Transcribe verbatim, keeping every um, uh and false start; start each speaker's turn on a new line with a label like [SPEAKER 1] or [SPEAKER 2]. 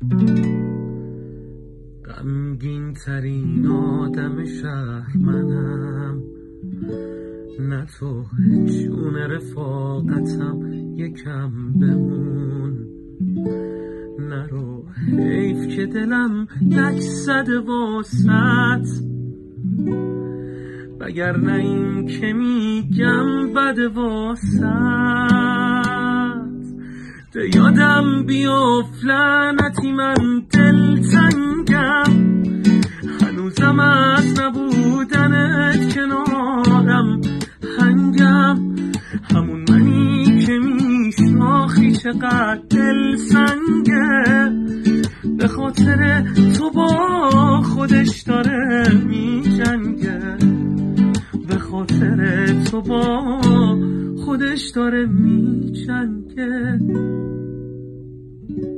[SPEAKER 1] غمگین ترین آدم شهر منم، نه تو جون رفاقتم یکم بمون. نرو حیف که دلم یک صده واسط، وگرنه این که میگم بده واسط. ده یادم بیفت لعنتی من دلتنگم، هنوزم از نبودنت کنارم هنگم. همون منی که میشناخی چقدر دل سنگه، به خاطر تو با خودش داره میجنگه، به خاطر تو با خودش داره میجنگه.